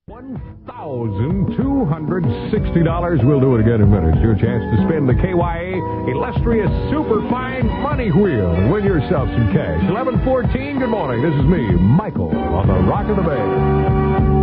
$1,260. We'll do it again in a minute. It's your chance to spin the KYA Illustrious Superfine Money Wheel and win yourself some cash. 11:14, good morning. This is me, Michael, on the Rock of the Bay.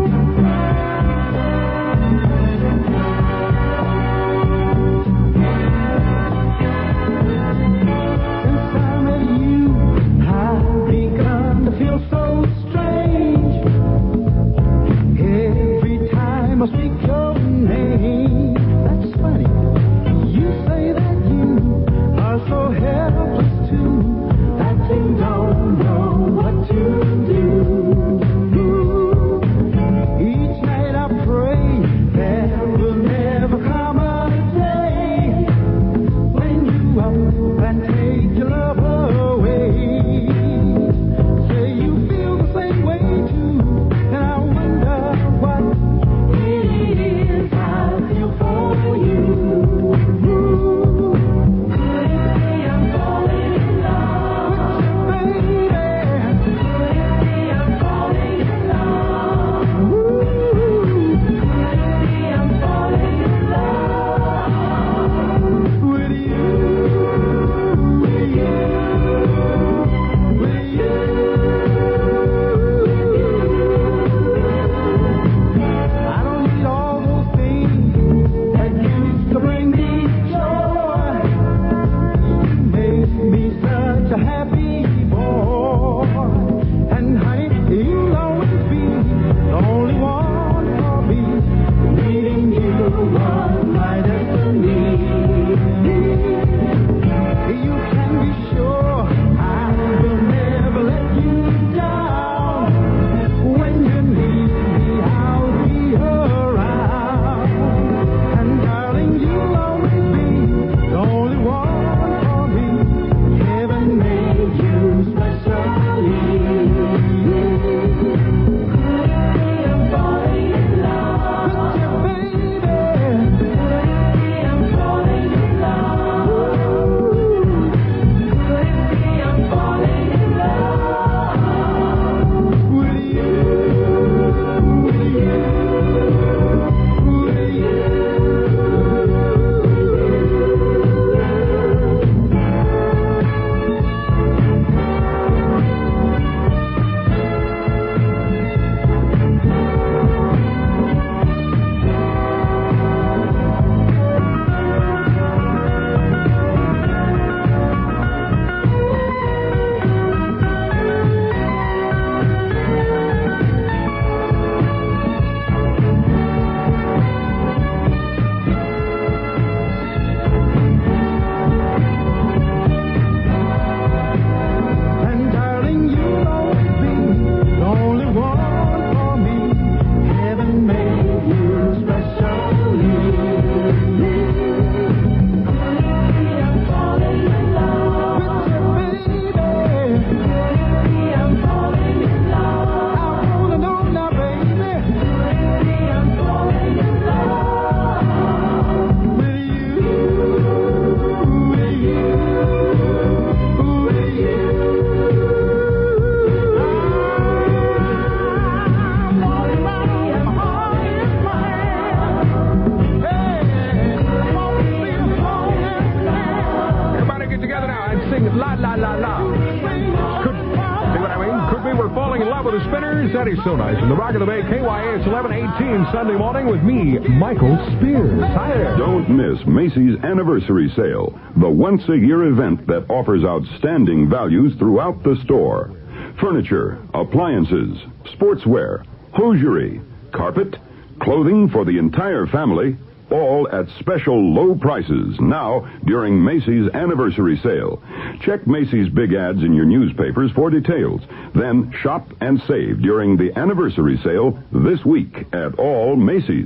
That is so nice. In the Rock of the Bay, KYA, it's 11:18 Sunday morning with me, Michael Spears. Hi there. Don't miss Macy's Anniversary Sale, the once-a-year event that offers outstanding values throughout the store. Furniture, appliances, sportswear, hosiery, carpet, clothing for the entire family, all at special low prices now during Macy's Anniversary Sale. Check Macy's big ads in your newspapers for details. Then shop and save during the Anniversary Sale this week at all Macy's.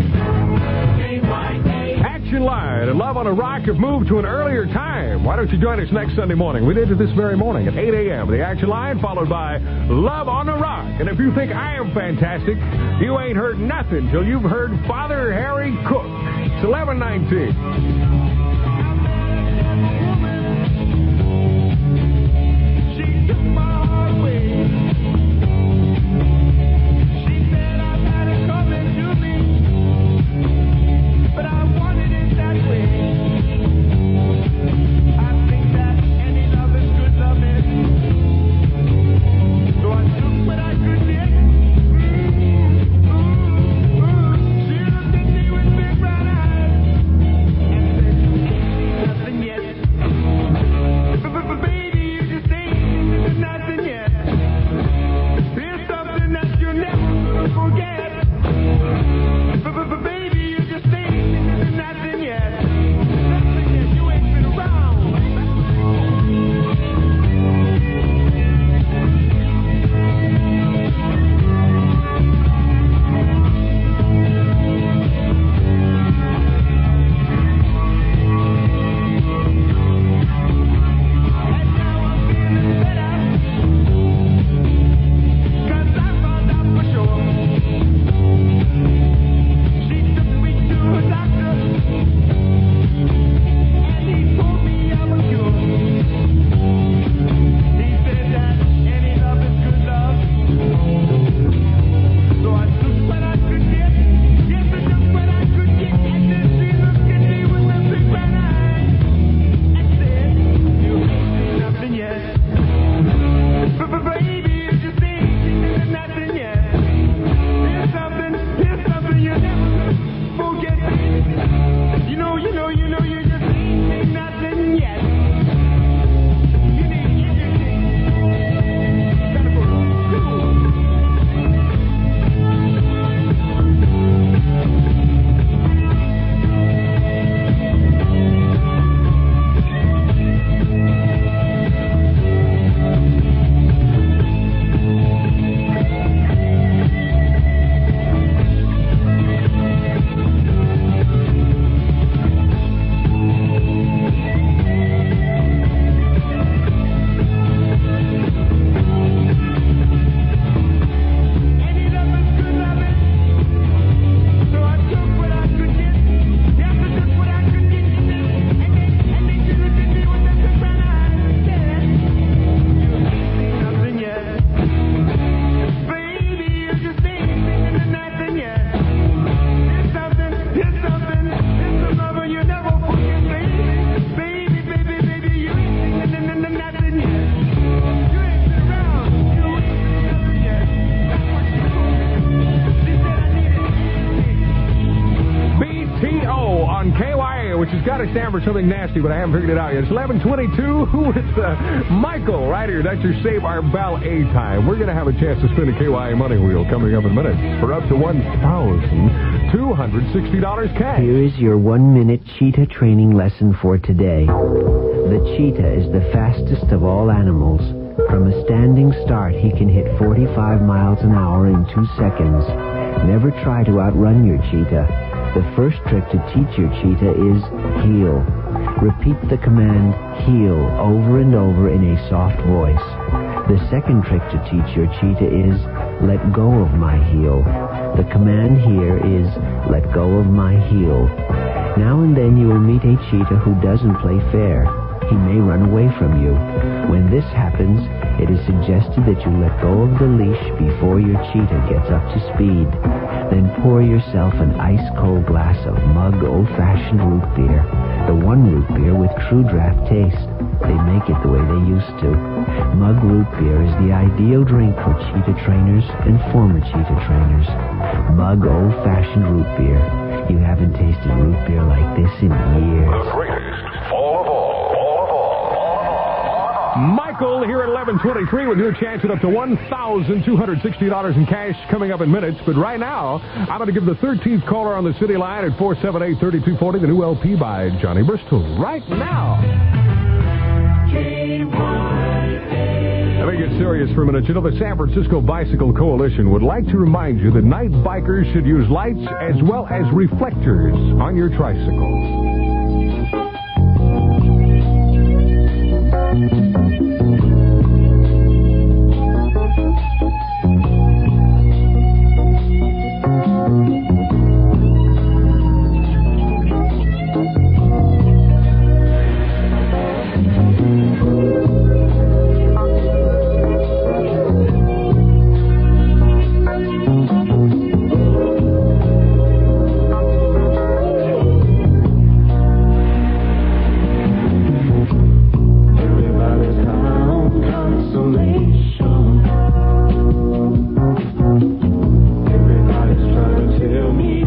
Action Line and Love on a Rock have moved to an earlier time. Why don't you join us next Sunday morning? We did it this very morning at 8 a.m. The Action Line, followed by Love on a Rock. And if you think I am fantastic, you ain't heard nothing till you've heard Father Harry Cook. It's 11:19. Coming which has got to stand for something nasty, but I haven't figured it out yet. It's 11:22 with Michael right here. That's your Save Our Ballet time. We're going to have a chance to spin a KYA Money Wheel coming up in minutes for up to $1,260 cash. Here is your 1-minute cheetah training lesson for today. The cheetah is the fastest of all animals. From a standing start, he can hit 45 miles an hour in 2 seconds. Never try to outrun your cheetah. The first trick to teach your cheetah is heel. Repeat the command heel over and over in a soft voice. The second trick to teach your cheetah is let go of my heel. The command here is let go of my heel. Now and then you will meet a cheetah who doesn't play fair. He may run away from you. When this happens, it is suggested that you let go of the leash before your cheetah gets up to speed. Then pour yourself an ice-cold glass of Mug old-fashioned root beer, the one root beer with true draft taste. They make it the way they used to. Mug root beer is the ideal drink for cheetah trainers and former cheetah trainers. Mug old-fashioned root beer. You haven't tasted root beer like this in years. The greatest fall of all. Michael here at 11:23 with your chance at up to $1,260 in cash coming up in minutes. But right now, I'm going to give the 13th caller on the city line at 478-3240 the new LP by Johnny Bristol. Right now. Let me get serious for a minute. You know, the San Francisco Bicycle Coalition would like to remind you that night bikers should use lights as well as reflectors on your tricycles. Tell me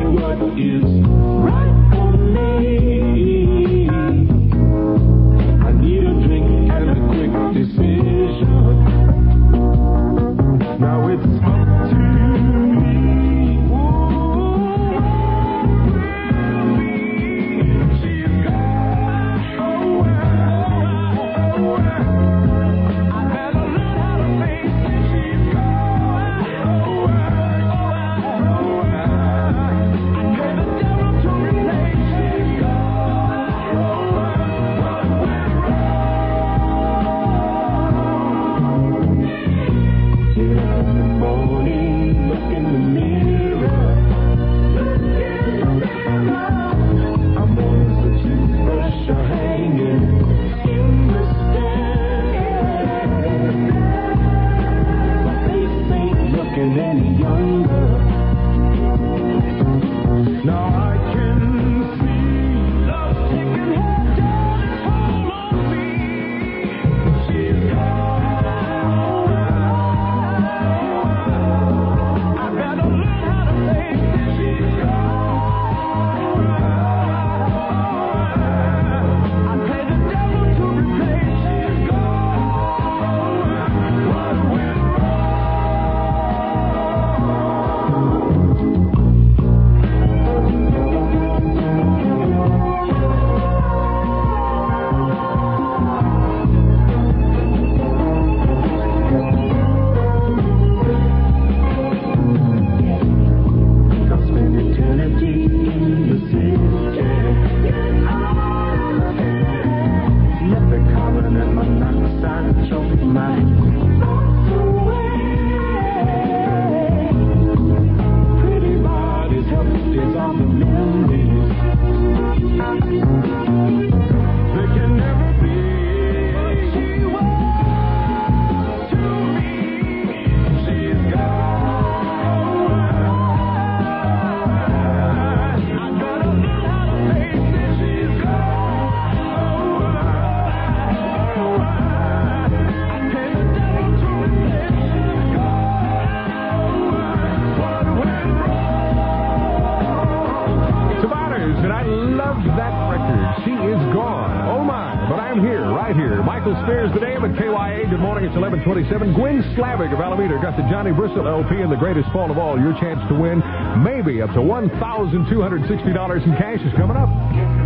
She is gone. Oh, my. But I'm here, right here. Michael Spears, the name at KYA. Good morning. It's 11:27. Gwen Slavic of Alameda got the Johnny Bristol LP and the greatest fall of all. Your chance to win maybe up to $1,260 in cash is coming up.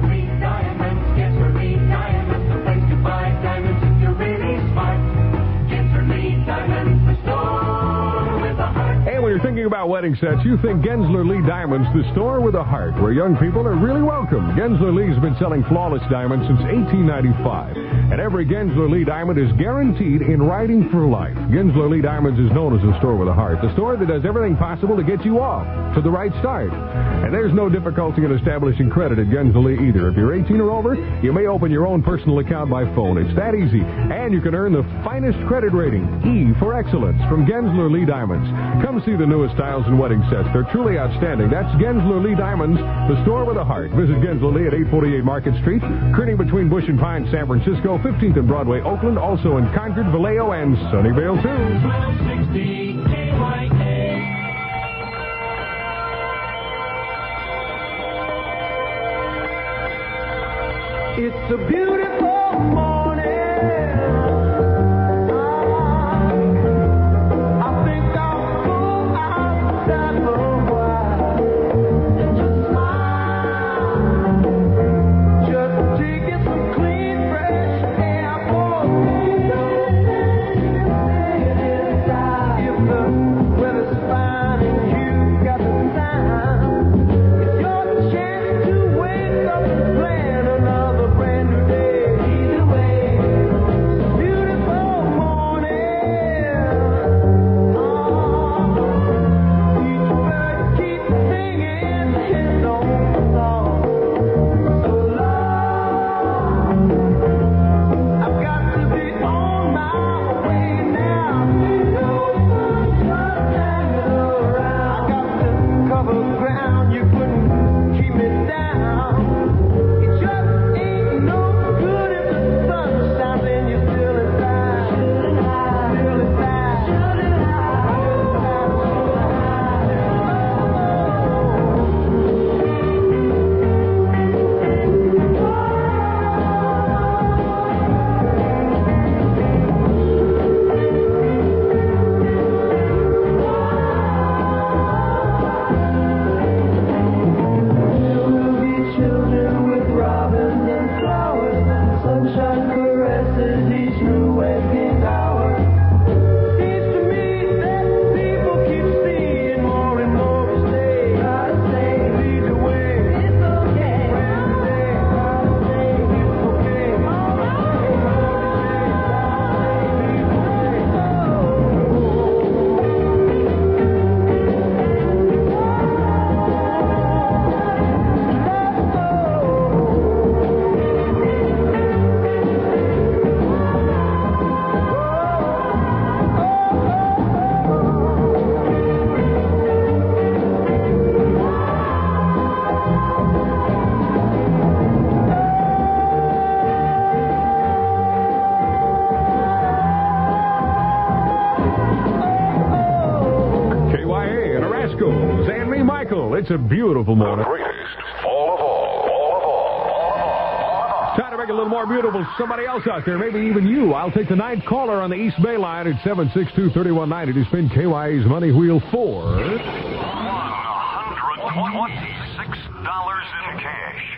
And when you're thinking about wedding sets, you think Gensler Lee Diamonds, the store with a heart, where young people are really welcome. Gensler Lee's been selling flawless diamonds since 1895. And every Gensler Lee diamond is guaranteed in writing for life. Gensler Lee Diamonds is known as the store with a heart, the store that does everything possible to get you off to the right start. And there's no difficulty in establishing credit at Gensler Lee either. If you're 18 or over, you may open your own personal account by phone. It's that easy. And you can earn the finest credit rating, E for excellence, from Gensler Lee Diamonds. Come see the newest styles and wedding sets. They're truly outstanding. That's Gensler Lee Diamonds, the store with a heart. Visit Gensler Lee at 848 Market Street, Kearney between Bush and Pine, San Francisco, 15th and Broadway, Oakland, also in Concord, Vallejo, and Sunnyvale, too. 1260 KYA. It's a beautiful morning. I think I'll go outside for a while and just smile. Just taking some clean, fresh air for a if the weather's fine and you got the time, it's your chance to wake up and plan another brand new day. Either way, beautiful morning. You better keep singing his own song. So long, I've got to be on my way now. I got to cover ground, you couldn't keep me down. It just ain't no good if the sun shines and you're still inside. Still inside. There will be children with robins and flowers, sunshine caresses each new waking hour. Seems to me that people keep seeing more and more each day. Gotta say, lead the way. It's okay. Gotta say, it's okay. KYA and Orasco's and me, Michael. It's a beautiful morning. Greatest fall of all. Trying to make it a little more beautiful. Somebody else out there, maybe even you. I'll take the ninth caller on the East Bay line at 762-3190 to spin KYA's money wheel for $126 in cash.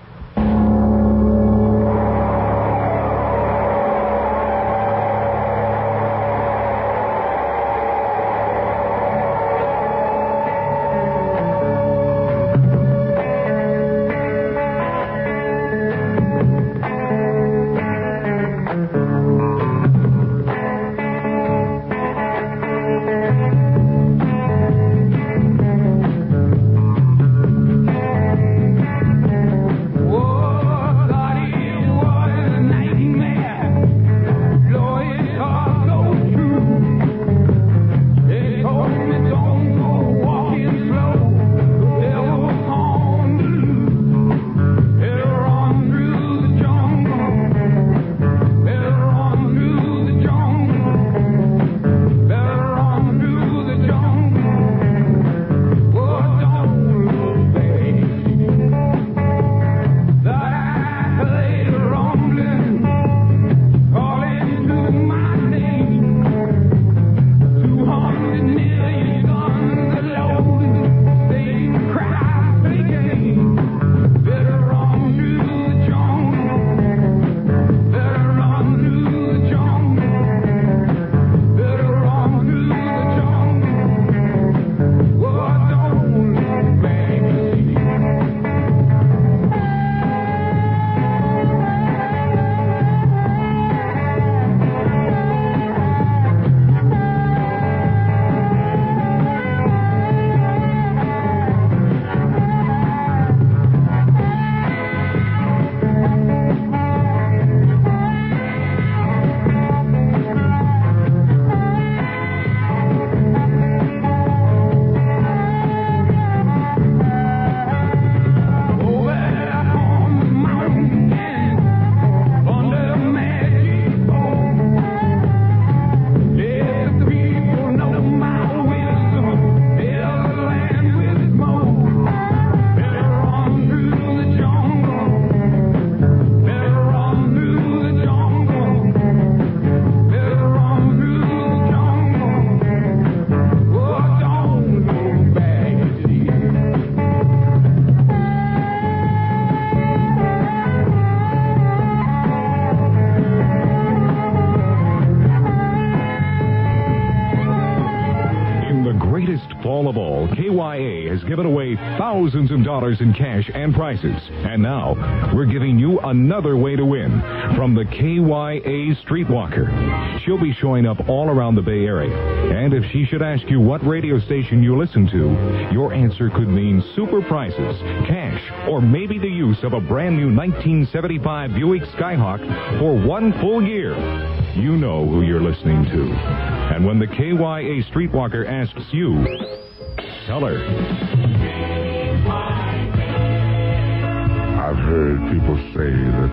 given away thousands of dollars in cash and prizes. And now, we're giving you another way to win from the KYA Streetwalker. She'll be showing up all around the Bay Area. And if she should ask you what radio station you listen to, your answer could mean super prizes, cash, or maybe the use of a brand new 1975 Buick Skyhawk for 1 full year. You know who you're listening to. And when the KYA Streetwalker asks you, tell her. I've heard people say that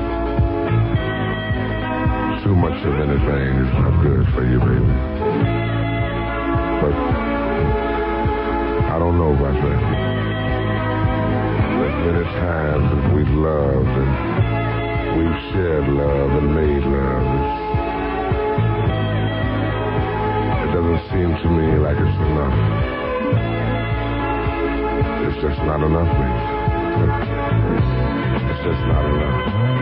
too much of anything is not good for you, baby. But I don't know about that. There's many times that we've loved and we've shared love and made love. It doesn't seem to me like it's enough. It's just not enough, baby. It's just not enough.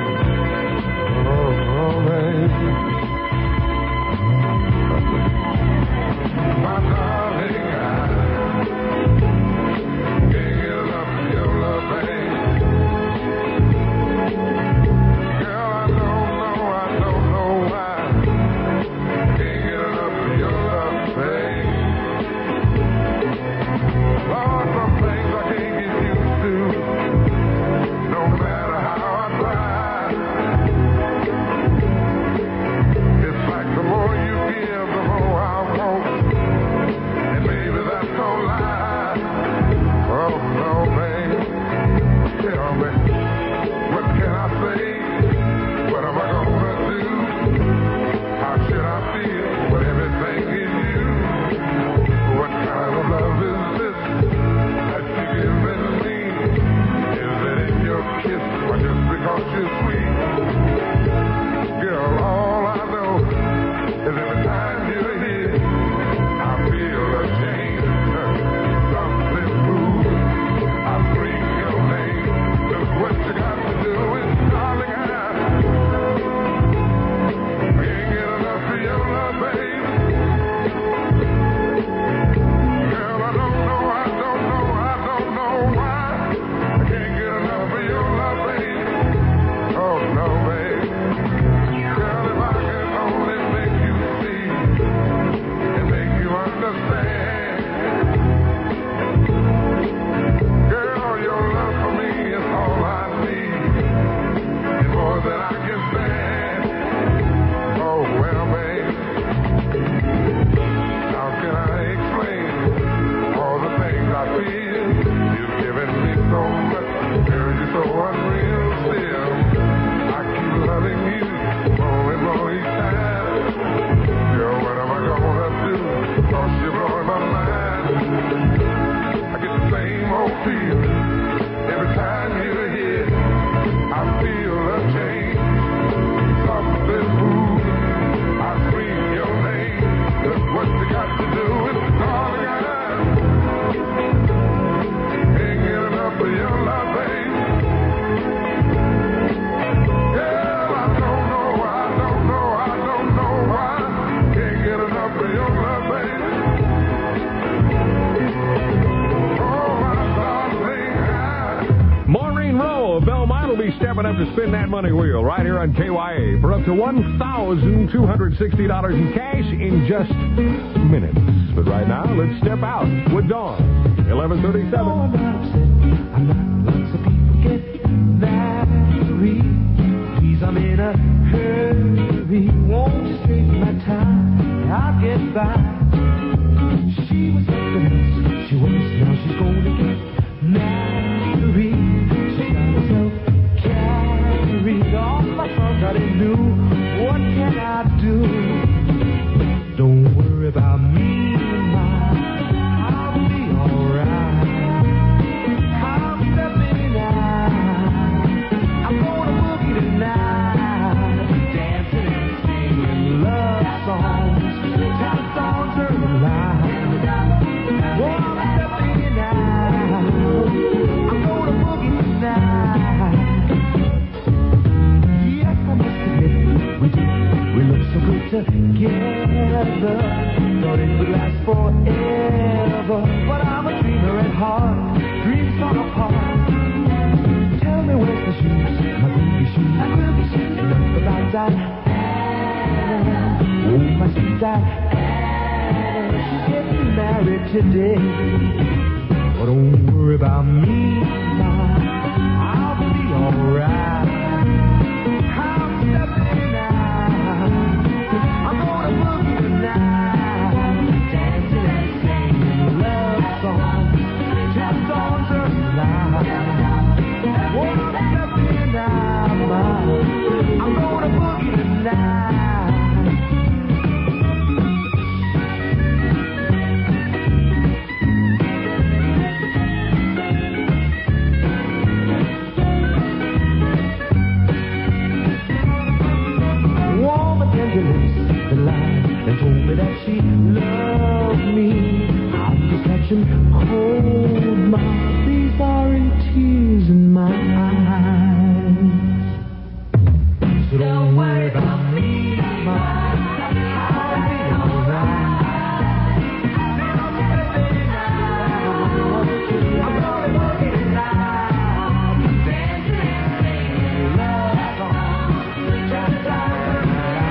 Oh, baby. My darling, I can't get enough of your love, baby. Girl, I don't know why. Can't get enough of your love, baby. Lord, some things I can't get used to. No matter how I try. It's like the more you give, the more I want. And baby, that's no lie. Oh, no, baby. Tell me, what can I say? What am I gonna do? How should I feel when everything is you? What kind of love is this that you're giving me? Is it in your kiss or just because you're sweet? Girl, all I know is every time you're here, I feel a change. Something moves. I scream your name. Look what you got to do is, darling, I can't get enough of your love, baby. Girl, I don't know why. I can't get enough of your love, baby. Oh, no, baby. Girl, if I can only make you see and make you understand. Girl, your love for me is all I need and more than I can stand. Oh, well, baby, how can I explain all the things I feel? You've given me so much, girl, you're so unreal still. I keep loving you more and more each time. Girl, what am I gonna do? 'Cause you're blowing my mind. I get the same old feeling every time you're here. I feel a change. Something moves. I scream your name. Look what you got to do. It's all I got. Can't get enough of your love, baby. Girl, I don't know why. Can't get enough of your love, baby. Oh, my darling, Maureen Rowe of Belmont will be stepping up to spin that money wheel right here on KYA for up to $1,260 in cash in just minutes. But right now, let's step out with Dawn. 11:37. I'm not lots of people get married. Please, I'm in a hurry. Won't you take my time? I'll get by. She was something else. She was, now she's gonna get married. She got herself carried off. I thought I knew. What can I do? Don't worry about me, I'll be alright. I'm stepping out. I'm gonna boogie tonight. Dancing and singing love songs. Tell songs heart. Tell me where's the shoes, my groovy shoes. Enough about that. Oh, my sweet Diana, she's getting married today. But don't worry about me, I'll be alright. I'm stepping out. I'm gonna boogie tonight, dancing and singing love songs, just on the line. Oh, I'm stepping out. I'm gonna boogie tonight. And told me that she loved me. I'm just catching cold, my these aren't tears in my eyes. So don't worry about me, ma. I'll be alright. I'm gonna boogie tonight, dancing and singing love songs, just on the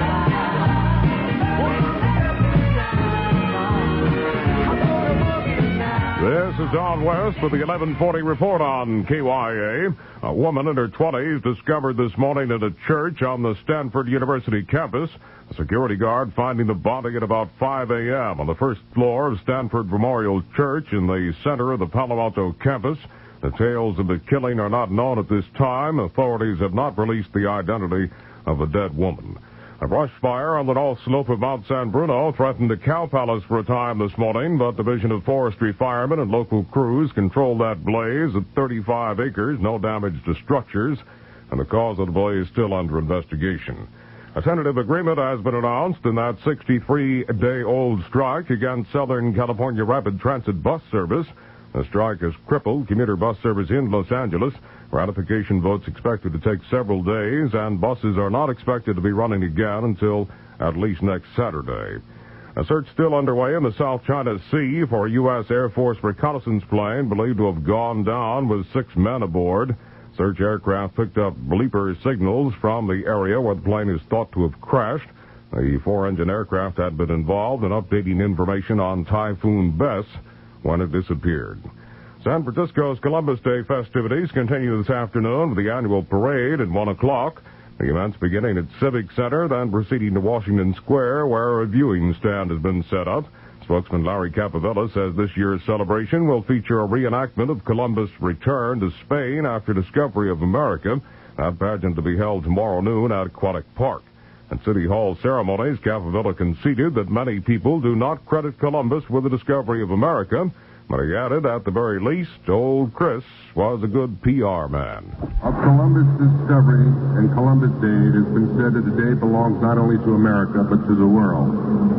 This is Don West with the 1140 report on KYA. A woman in her 20s discovered this morning at a church on the Stanford University campus. A security guard finding the body at about 5 a.m. on the first floor of Stanford Memorial Church in the center of the Palo Alto campus. Details of the killing are not known at this time. Authorities have not released the identity of the dead woman. A brush fire on the north slope of Mount San Bruno threatened the Cow Palace for a time this morning, but Division of Forestry firemen and local crews controlled that blaze at 35 acres, no damage to structures, and the cause of the blaze still under investigation. A tentative agreement has been announced in that 63-day-old strike against Southern California Rapid Transit bus service. The strike has crippled commuter bus service in Los Angeles. Ratification votes expected to take several days, and buses are not expected to be running again until at least next Saturday. A search still underway in the South China Sea for a U.S. Air Force reconnaissance plane believed to have gone down with 6 men aboard. Search aircraft picked up bleeper signals from the area where the plane is thought to have crashed. The 4-engine aircraft had been involved in updating information on Typhoon Bess when it disappeared. San Francisco's Columbus Day festivities continue this afternoon with the annual parade at 1 o'clock. The event's beginning at Civic Center, then proceeding to Washington Square, where a viewing stand has been set up. Spokesman Larry Capavella says this year's celebration will feature a reenactment of Columbus' return to Spain after discovery of America. That pageant to be held tomorrow noon at Aquatic Park. At City Hall ceremonies, Capavella conceded that many people do not credit Columbus with the discovery of America, but he added, at the very least, old Chris was a good PR man. Of Columbus' discovery and Columbus Day, it has been said that the day belongs not only to America, but to the world.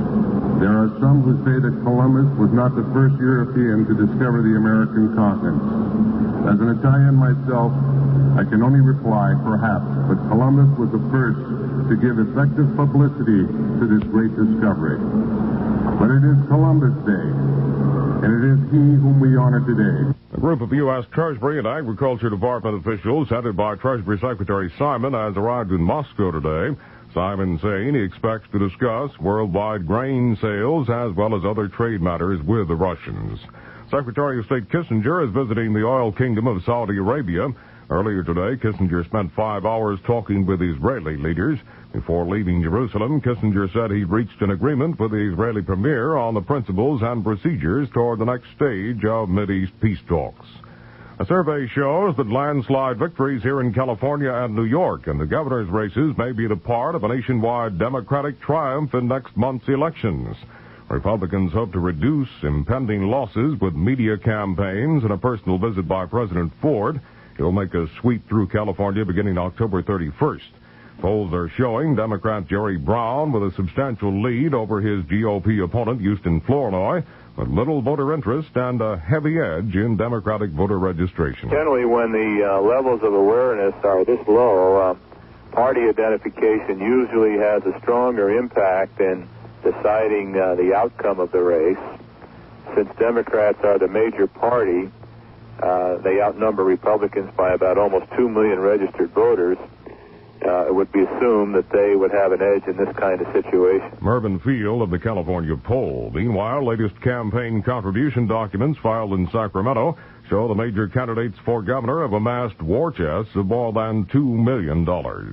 There are some who say that Columbus was not the first European to discover the American continent. As an Italian myself, I can only reply, perhaps, but Columbus was the first to give effective publicity to this great discovery. But it is Columbus Day, and it is he whom we honor today. A group of U.S. Treasury and Agriculture Department officials, headed by Treasury Secretary Simon, has arrived in Moscow today. Simon saying he expects to discuss worldwide grain sales as well as other trade matters with the Russians. Secretary of State Kissinger is visiting the oil kingdom of Saudi Arabia. Earlier today, Kissinger spent 5 hours talking with Israeli leaders. Before leaving Jerusalem, Kissinger said he'd reached an agreement with the Israeli premier on the principles and procedures toward the next stage of Mideast peace talks. A survey shows that landslide victories here in California and New York and the governor's races may be the part of a nationwide Democratic triumph in next month's elections. Republicans hope to reduce impending losses with media campaigns and a personal visit by President Ford. He'll make a sweep through California beginning October 31st. Polls are showing Democrat Jerry Brown with a substantial lead over his GOP opponent, Houston Flournoy, with little voter interest and a heavy edge in Democratic voter registration. Generally, when the levels of awareness are this low, party identification usually has a stronger impact in deciding the outcome of the race. Since Democrats are the major party, they outnumber Republicans by about almost 2 million registered voters. It would be assumed that they would have an edge in this kind of situation. Mervyn Field of the California Poll. Meanwhile, latest campaign contribution documents filed in Sacramento show the major candidates for governor have amassed war chests of more than $2 million.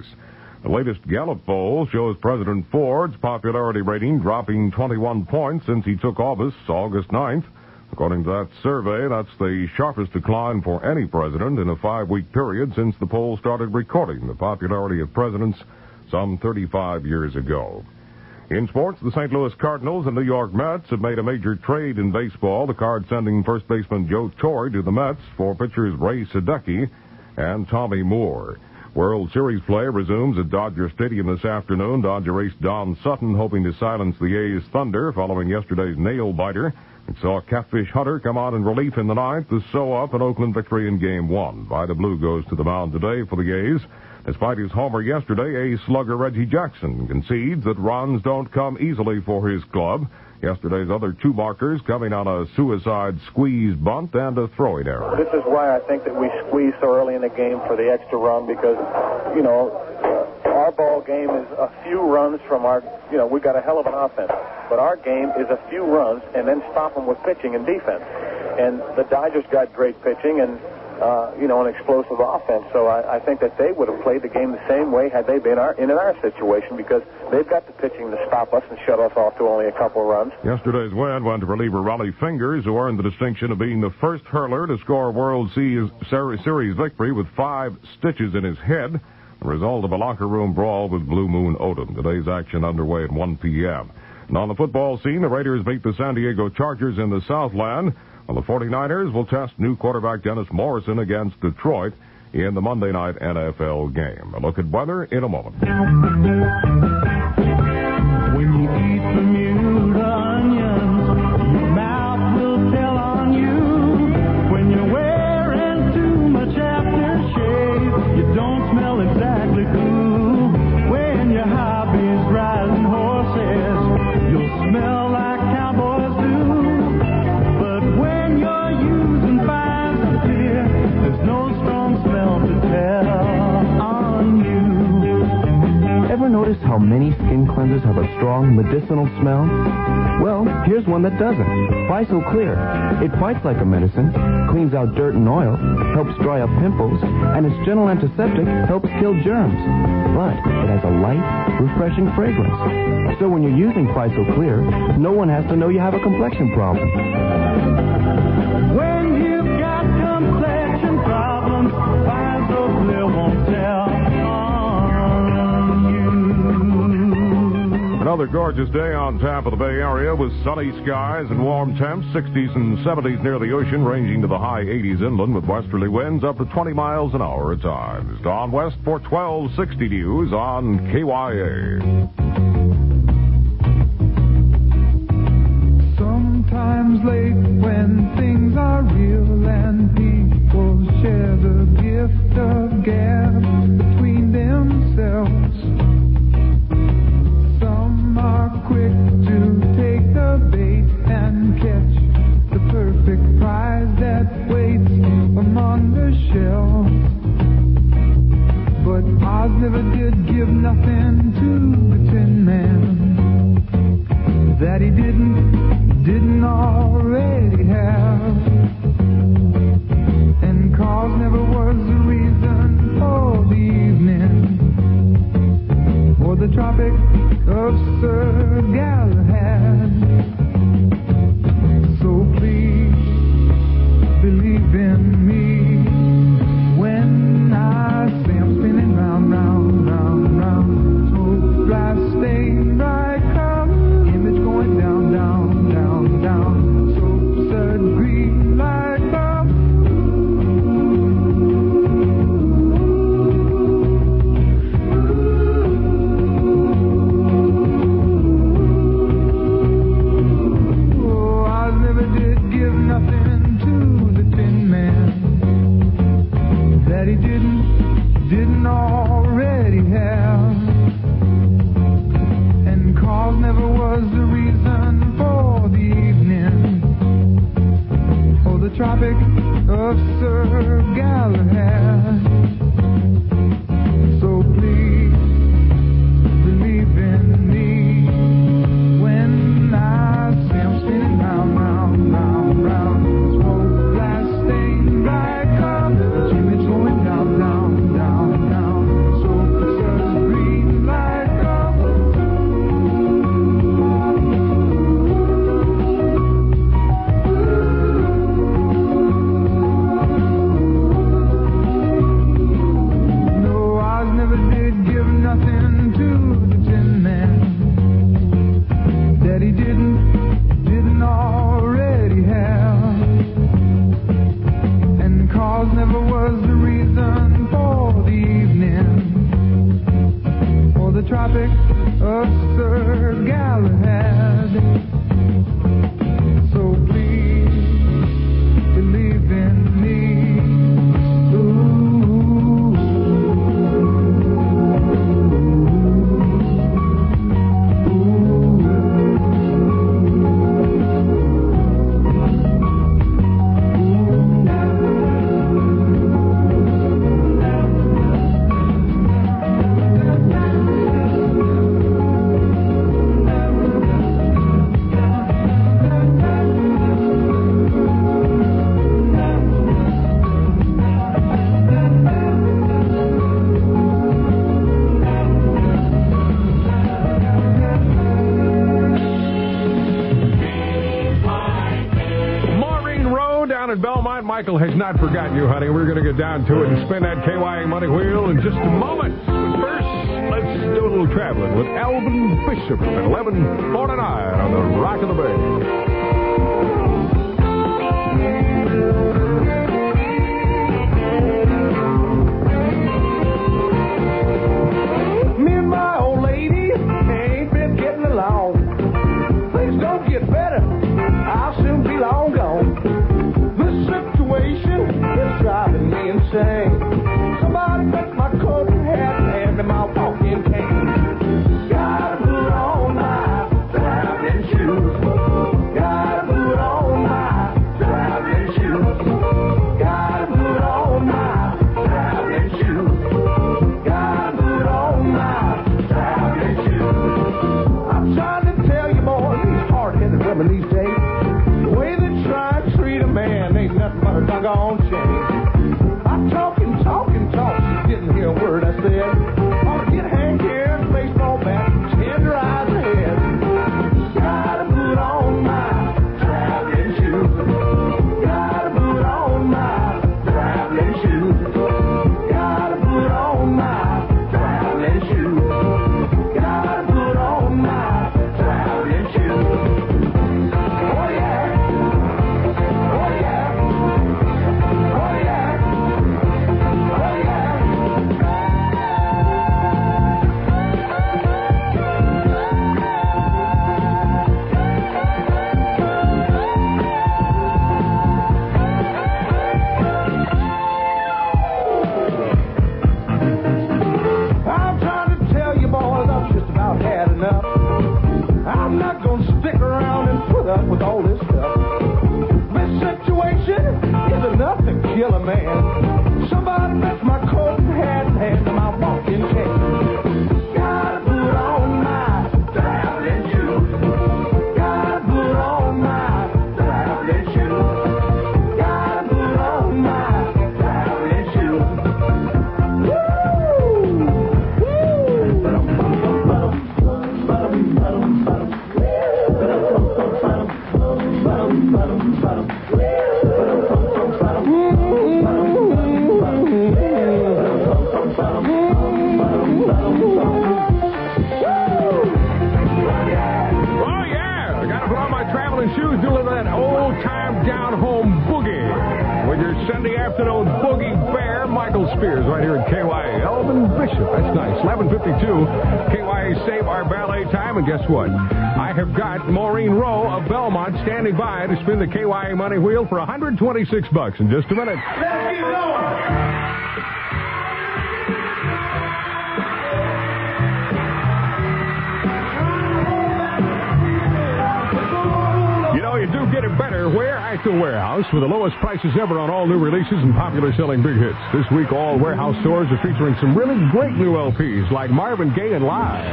The latest Gallup poll shows President Ford's popularity rating dropping 21 points since he took office August 9th. According to that survey, that's the sharpest decline for any president in a 5-week period since the poll started recording the popularity of presidents some 35 years ago. In sports, the St. Louis Cardinals and New York Mets have made a major trade in baseball, the Cards sending first baseman Joe Torre to the Mets for pitchers Ray Sadecki and Tommy Moore. World Series play resumes at Dodger Stadium this afternoon. Dodger ace Don Sutton hoping to silence the A's thunder following yesterday's nail-biter. It saw Catfish Hunter come out in relief in the ninth to sew up an Oakland victory in Game 1. Vida Blue goes to the mound today for the A's. Despite his homer yesterday, A's slugger Reggie Jackson concedes that runs don't come easily for his club. Yesterday's other two markers coming on a suicide squeeze bunt and a throwing error. This is why I think that we squeeze so early in the game for the extra run because, you know, our ball game is a few runs from our, we've got a hell of an offense. But our game is a few runs and then stop them with pitching and defense. And the Dodgers got great pitching and, an explosive offense. So I think that they would have played the game the same way had they been in our situation because they've got the pitching to stop us and shut us off to only a couple of runs. Yesterday's win went to reliever Raleigh Fingers, who earned the distinction of being the first hurler to score a World Series victory with 5 stitches in his head, the result of a locker room brawl with Blue Moon Odom. Today's action underway at 1 p.m. And on the football scene, the Raiders meet the San Diego Chargers in the Southland, while the 49ers will test new quarterback Dennis Morrison against Detroit in the Monday night NFL game. A look at weather in a moment. When you eat the mute onions, your mouth will tell on you. When you're wearing too much aftershave, you don't smell exactly cool. When your hobby's riding horses, you'll smell like cowboys do. But when you're using fine and clear, there's no strong smell to tell on you. Ever notice how many skin cleansers have a strong medicinal smell? Well, here's one that doesn't. Fiso Clear. It fights like a medicine, cleans out dirt and oil, helps dry up pimples, and its gentle antiseptic helps kill germs. But it has a light, refreshing fragrance. So when you're using Fiso Clear, no one has to know you have a complexion problem. When you've got complexion problems, Fiso Clear won't tell on you. Another gorgeous day on tap of the Bay Area with sunny skies and warm temps, 60s and 70s near the ocean, ranging to the high 80s inland with westerly winds up to 20 miles an hour at times. Don West for 1260 News on KYA. Sometimes late when things are real and people share the gift of gab between themselves. Some are quick to take the bait and catch the perfect prize that waits among the shells. But Oz never did give nothing to the Tin Man that he didn't already have. And cause never was the reason for the evening or the Tropic of Sir Galahad. So please believe in me when I say I'm spinning round, round, round, round. Smoke, fly, stay right, come. Image going down, down, down, down. Soap, sud, green light, come. Sir Galahad. So please believe in me when I say I'm spinning round, round, round, round. Smoke glass stained like copper. Jimmy's going down, down, down, down. So pictures green like copper. No, I never did give nothing to the Tin Man that he didn't already have. And cause never was the reason for the evening or the Tropic of Sir Galahad. So please believe in me. At Belmont, Michael has not forgotten you, honey. We're going to get down to it and spin that KYA money wheel in just a moment. But first, let's do a little traveling with Alvin Bishop at 11:49 on the Rock of the Bay. Me and my old lady ain't been getting along. Things don't get better. I'll soon be long gone. Situation is driving me insane. Somebody took my coat and hat and handed me my walking cane. Gotta put on my traveling shoes. Gotta put on my traveling shoes. Gotta put on my traveling shoes. Gotta put on my traveling shoes. I'm trying to tell you, boys, these hard-headed women these days, the way they try to treat a man ain't nothing but a doggone shame. I talk and talk and talk, she didn't hear a word I said. Ought to get hand care and baseball bat and tenderize her head. Gotta put on my traveling shoes. Gotta put on my traveling shoes. Gotta put on my traveling shoes. Gotta put on my traveling shoes. Oh yeah. Oh yeah. Oh yeah. Oh yeah. I'm trying to tell you, boys, I've just about had enough. I'm not gonna stick around and put up with all this stuff. This situation is enough to kill a man. Somebody fetch my coat and hat and hand me my walking cane. Gotta put on my traveling shoes. Gotta put on my traveling shoes. Gotta put on my traveling shoes. Oh, yeah. I got to put on my traveling shoes, doing that old-time down-home boogie. With your Sunday afternoon boogie bear, Michael Spears, right here at KYA. Alvin Bishop. That's nice. 11:52. KYA Save Our Ballet Time. And guess what? I have got Maureen Rowe of Belmont standing by to spin the KYA money wheel for $126 in just a minute. Let's get going. You know, you do get it better where at the Warehouse with the lowest prices ever on all new releases and popular selling big hits. This week, all Warehouse stores are featuring some really great new LPs like Marvin Gaye and Live.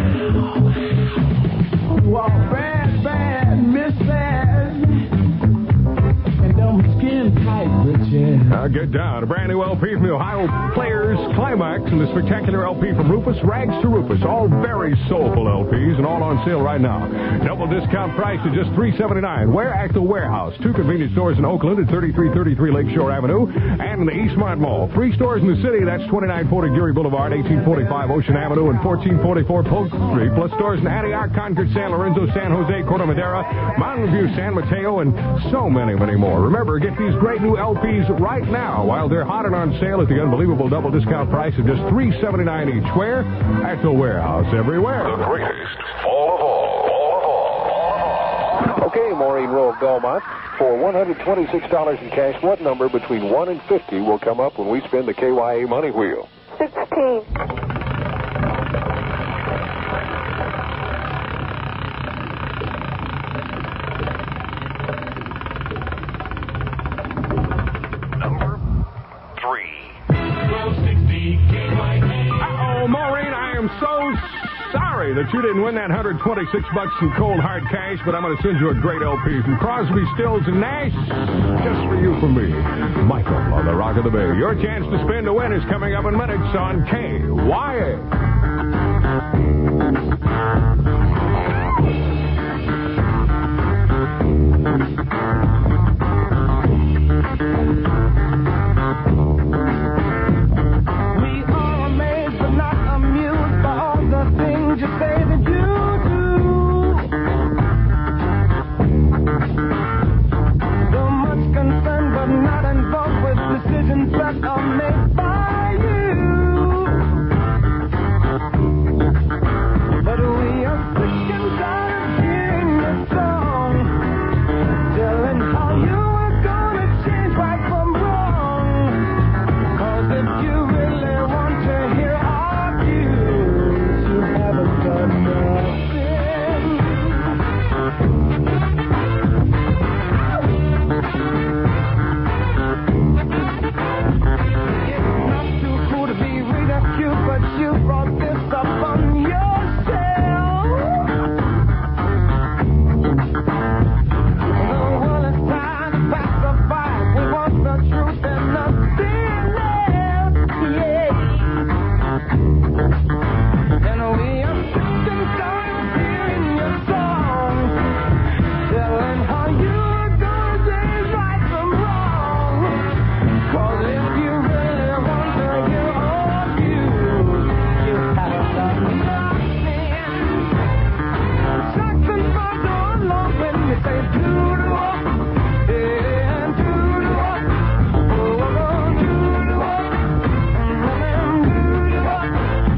Well, bad, miss bad. And them skin tight, bitches. Now get down. A brand new LP from the Ohio Players, Climax, and the spectacular LP from Rufus, Rags to Rufus. All very soulful LPs and all on sale right now. Double discount price at just $3.79. Where at the Warehouse. 2 convenience stores in Oakland at 3333 Lakeshore Avenue and in the Eastmont Mall. 3 stores in the city. That's 2940 Geary Boulevard, 1845 Ocean Avenue, and 1444 Polk Street. Plus stores in Antioch, Concord, San Lorenzo, San Jose, Corte Madera, Mountain View, San Mateo, and so many, many more. Remember, get these great new LPs right now while they're hot and on sale at the unbelievable double discount price of just $3.79 each. Where? At the Warehouse. Everywhere. The greatest fall of all. Okay, Maureen Rowe, Belmont. For $126 in cash, what number between 1 and 50 will come up when we spin the KYA money wheel? 16. Number 3. Uh-oh, Maureen, I am so sorry that you didn't win that $126 in cold hard cash, but I'm going to send you a great LP from Crosby, Stills, and Nash, just for you from me, Michael on the Rock of the Bay. Your chance to spin to win is coming up in minutes on KYA. You say that you do. So much concerned but not involved with decisions that are made by you. But we are sick and tired of hearing your song, telling how you are gonna change right from wrong. 'Cause if you really want to hear our views, you haven't done nothing. It's not too cool to be ridiculed, but you brought this up on yourself. Well, it's time to pacify. We want the truth and nothing less. Yeah. And we are sick and tired of hearing your song, telling how you're gonna change right from wrong. 'Cause if you really want to hear our views, you have done nothing. Jackson Five along when you say doo-doo-up, and doo-doo-up, doo-doo-up, and doo-doo-up,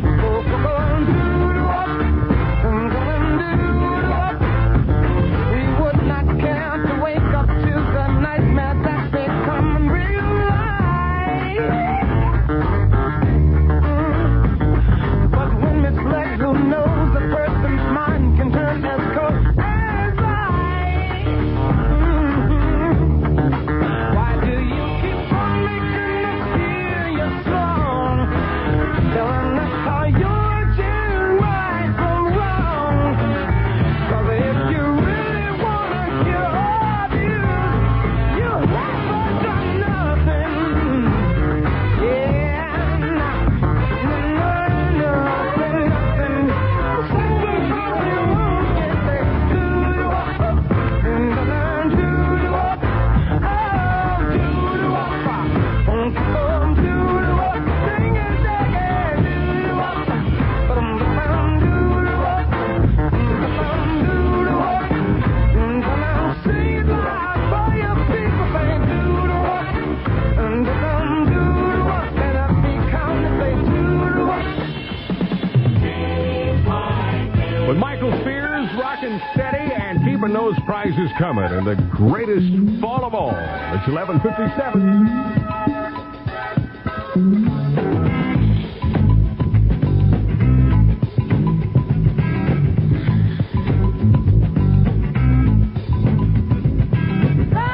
we would not care to wake up to the nightmare that become real life. But when misled, who knows a person's mind can turn as cold as ice. Why do you keep on making us hear your song, telling us how you're doing right from wrong? 'Cause if you really wanna hear our views, you haven't done nothing. Yeah, nothing. Something that you won't get there. Do-do-up, and do-do-up, oh, do-do-up, do-do-up, sing it, do-do-up, do-do-up, do-do-up, sing it loud for your people, say do-do-up, do-do-up, let us be counted, say do-do-up. With Michael Spears rocking steady and keeping those prizes coming. And the greatest fall of all. It's 11:57. Hey!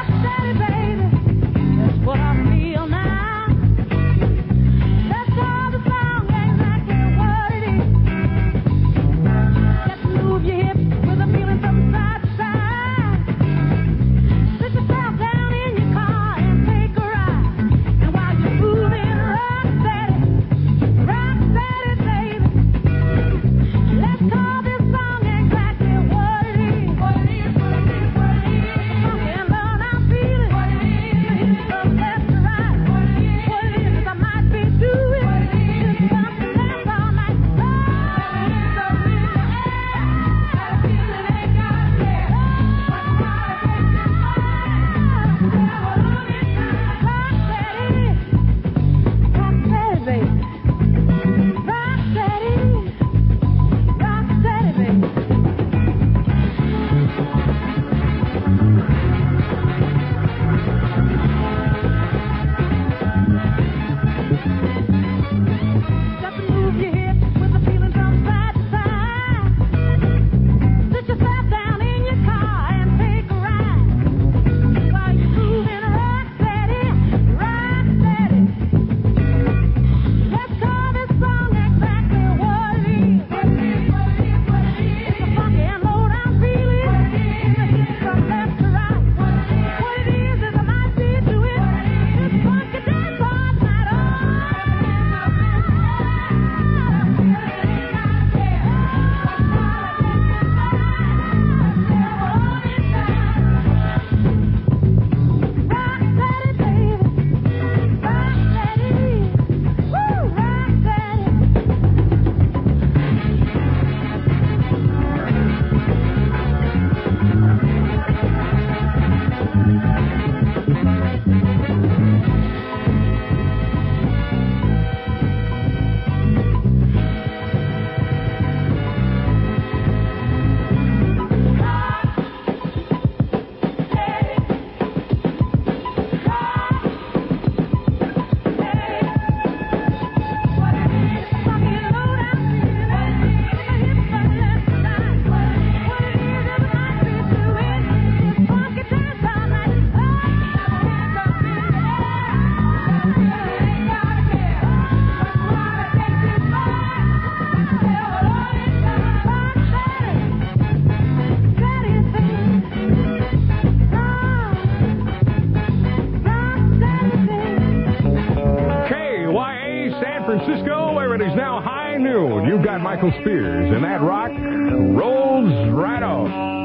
Francisco, where it is now high noon. You've got Michael Spears, and that rock rolls right on.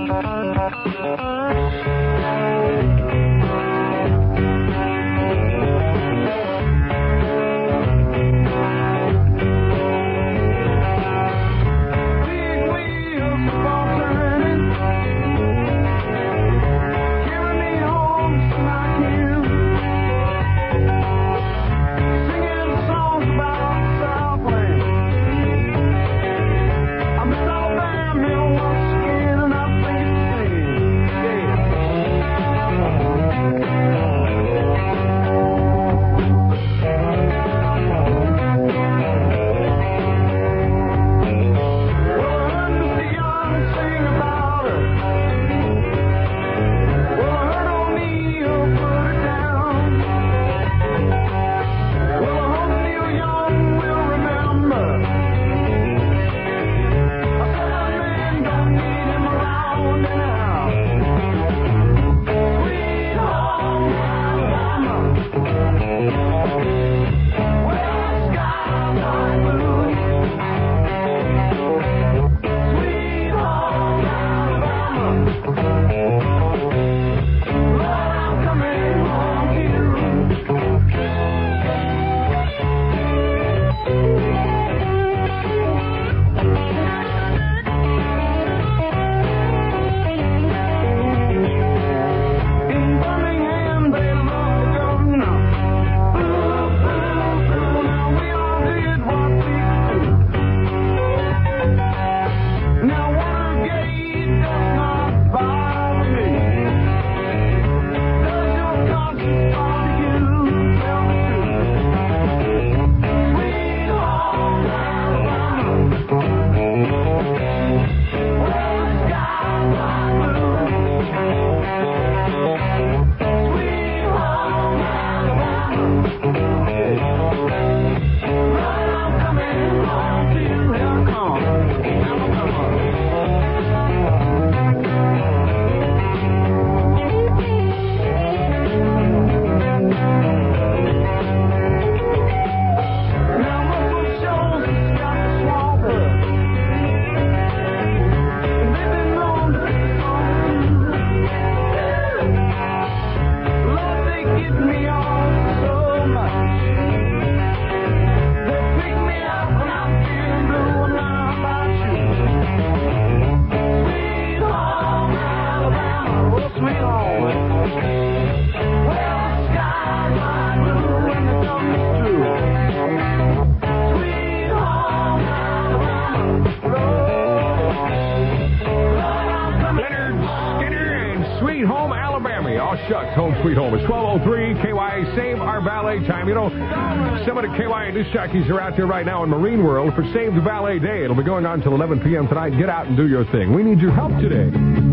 Shucks, home sweet home. It's 12:03, KYA, Save Our Valet time. You know, some of the KYA disc jockeys are out there right now in Marine World for Save the Valet Day. It'll be going on till 11 p.m. tonight. Get out and do your thing. We need your help today.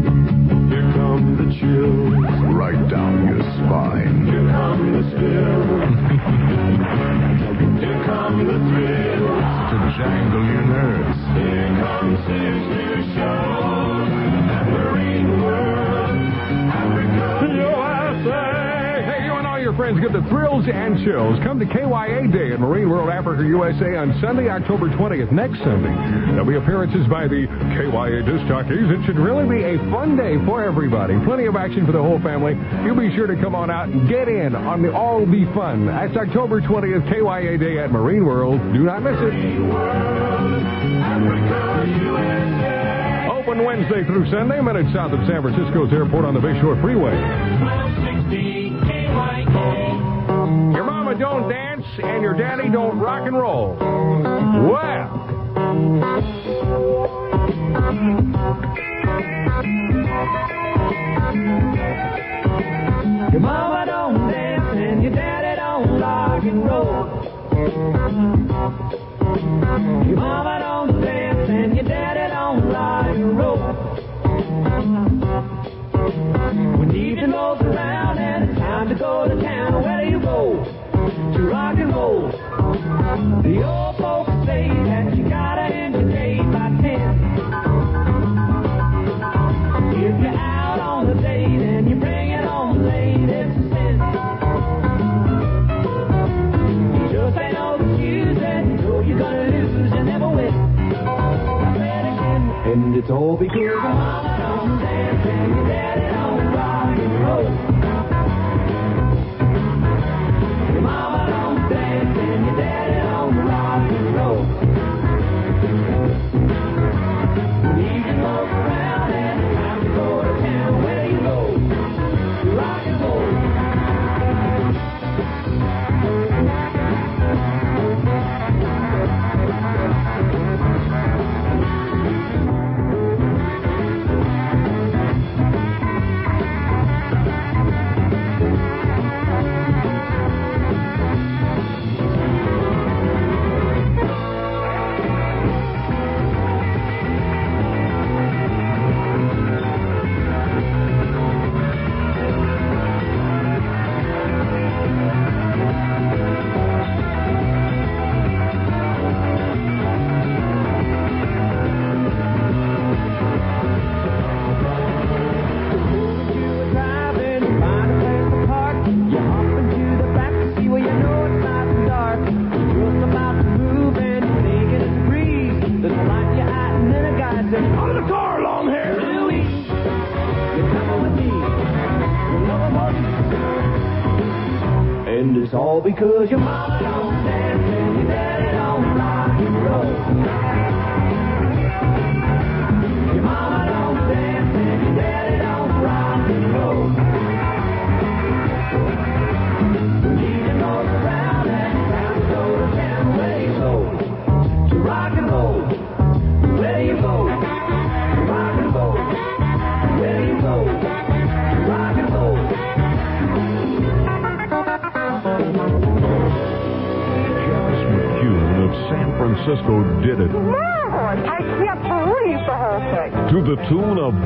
Here come the chills right down your spine. Here come the spills. Here come the thrills to jangle your nerves. Here comes six new shows at Marine World. Hey, you and all your friends get the thrills and chills. Come to KYA Day at Marine World Africa, USA on Sunday, October 20th, next Sunday. There'll be appearances by the KYA disc jockeys. It should really be a fun day for everybody. Plenty of action for the whole family. You be sure to come on out and get in on the All Be Fun. That's October 20th, KYA Day at Marine World. Do not miss it. Open Wednesday through Sunday, minutes south of San Francisco's airport on the Bayshore Freeway. 1260 KYA. Your mama don't dance and your daddy don't rock and roll. Well. Your mama don't dance and your daddy don't rock and roll. Your mama don't dance and your daddy don't rock and roll. When evening rolls around and it's time to go to town, where do you go to rock and roll? The old folks say that you gotta end your day by 10. If you're out on the date and you bring it home late, it's a sin. You just ain't no excuse it. And it's all because your mama don't dance and your daddy don't rock and roll. Your mama don't dance and your daddy don't rock and roll. When you can walk around and it's time to go to town, where you go? Rock and roll. And it's all because your mama don't dance and your daddy don't rock and roll. Your mama don't dance and your daddy don't rock and roll. When you can walk around and it's time to go to town, where you go? To rock and roll. Where you go? To rock and roll. Where you go? To rock and roll. San Francisco did it. Marvelous. I can't believe the whole thing. To the tune of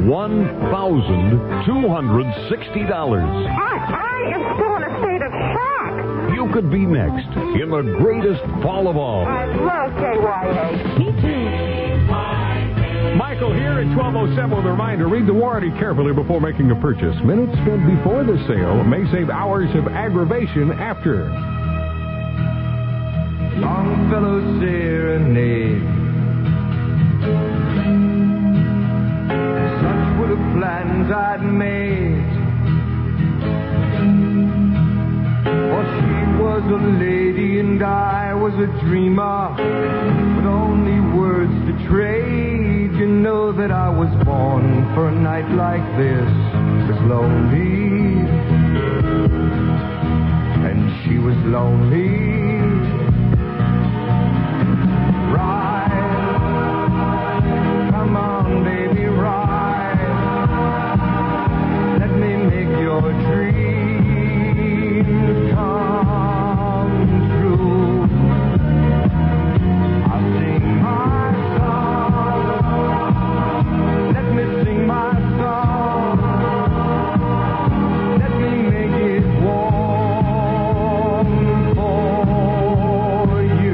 $1,260. I am still in a state of shock. You could be next in the greatest fall of all. I love KYA. Me too. Michael here at 12:07 with a reminder, read the warranty carefully before making a purchase. Minutes spent before the sale may save hours of aggravation after. Longfellow serenade. Such were the plans I'd made. For she was a lady and I was a dreamer, with only words to trade. You know that I was born for a night like this. Was lonely, and she was lonely. Come on, baby, ride. Let me make your dreams come true. I'll sing my song. Let me sing my song. Let me make it warm for you.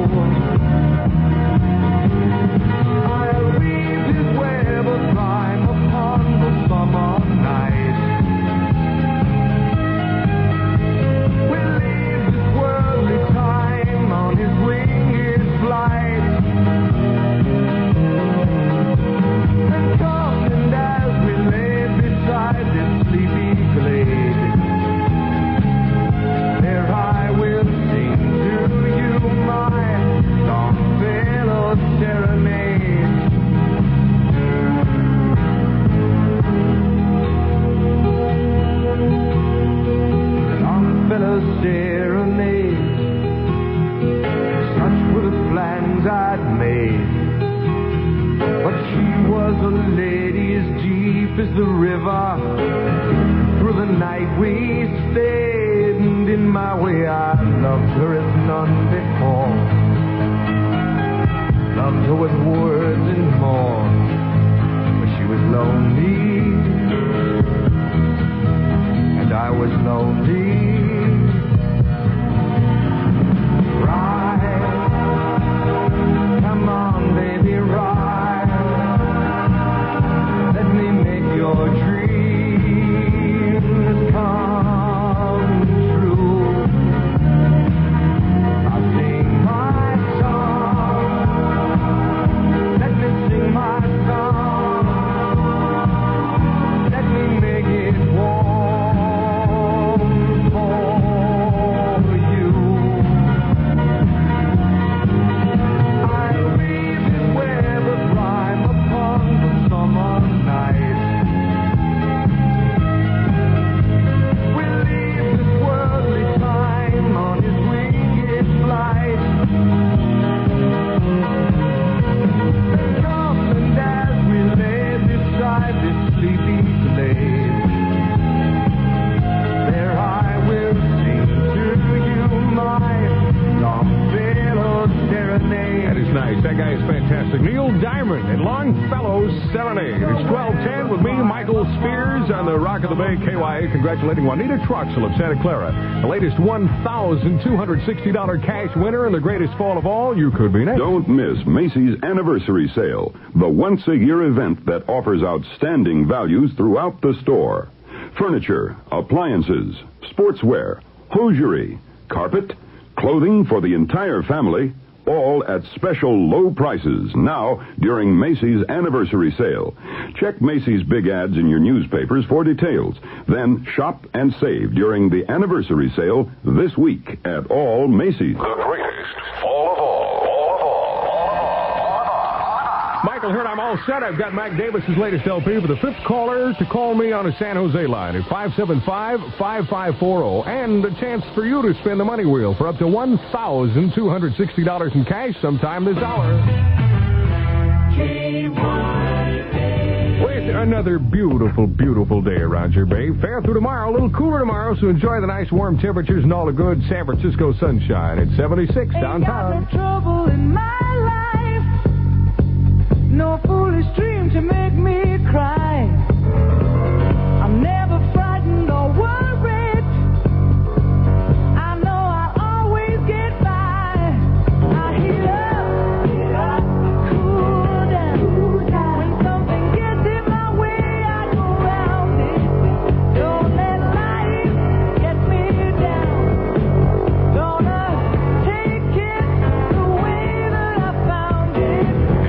The river, through the night we stayed, and in my way I loved her as none before. Loved her with words and more, but she was lonely, and I was lonely. Ride, come on baby, ride. Let me make your dreams come true. I'll sing nice. That guy is fantastic. Neil Diamond and Longfellow's Serenade. It's 12:10 with me, Michael Spears, on the Rock of the Bay KYA, congratulating Juanita Troxel of Santa Clara, the latest $1,260 cash winner and the greatest fall of all. You could be next. Don't miss Macy's Anniversary Sale, the once-a-year event that offers outstanding values throughout the store. Furniture, appliances, sportswear, hosiery, carpet, clothing for the entire family, all at special low prices now during Macy's Anniversary Sale. Check Macy's big ads in your newspapers for details. Then shop and save during the Anniversary Sale this week at all Macy's. The greatest fall of all. Michael, here I'm all set. I've got Mac Davis's latest LP for the fifth caller to call me on a San Jose line at 575-5540. And a chance for you to spin the money wheel for up to $1,260 in cash sometime this hour. With another beautiful, beautiful day around your bay. Fair through tomorrow. A little cooler tomorrow, so enjoy the nice warm temperatures and all the good San Francisco sunshine at 76 downtown. Trouble in my life. No foolish dream to make me cry. I'm never frightened or worried. I know I'll always get by. I heat up, cool down. When something gets in my way, I go round it. Don't let life get me down. Gonna take it the way that I found it.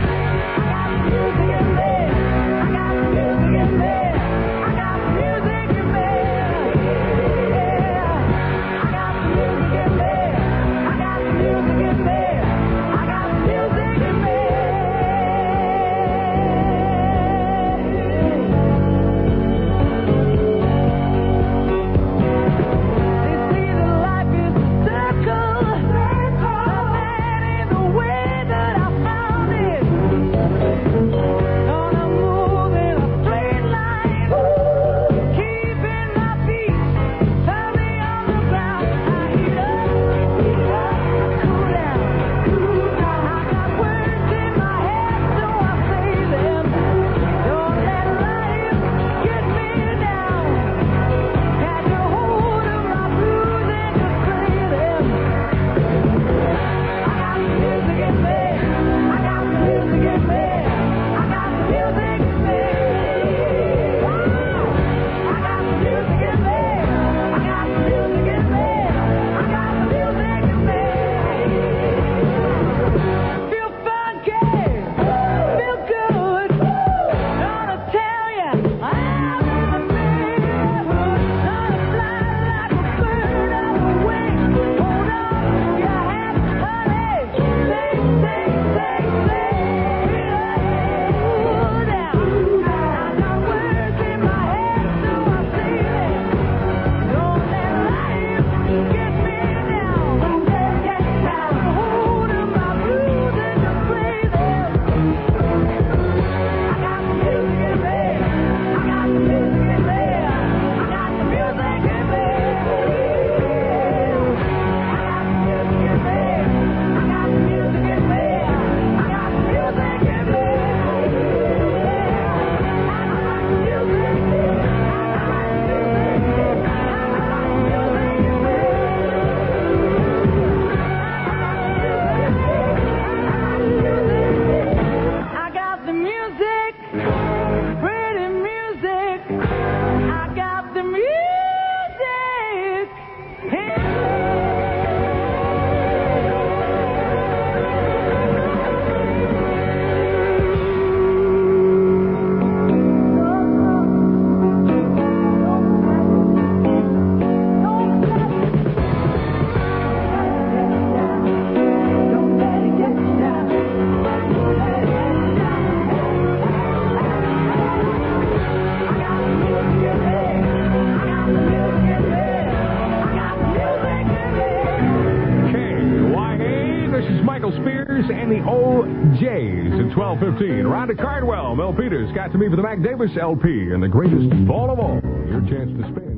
And the O'Jays at 12:15. Rhonda Cardwell, Mel Peters got to me for the Mac Davis LP and the greatest fall of all. Your chance to spin.